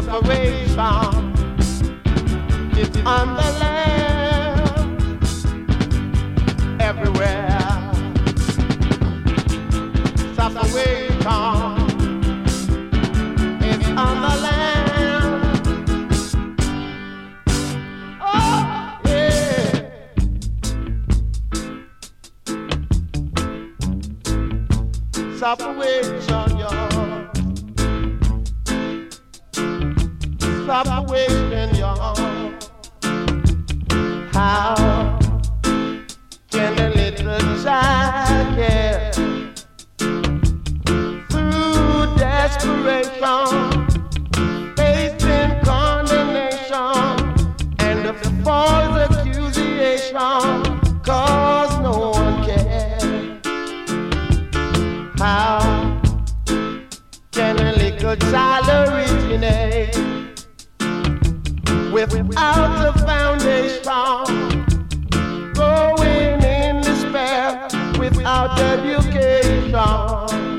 separation is on the land everywhere. Separation is on the land. Oh, yeah. Separation, y'all. Separation, y'all. How can a little child get through desperation, facing condemnation and a false accusation, 'cause no one cares? How can a little child originate without a foundation, growing in despair without education?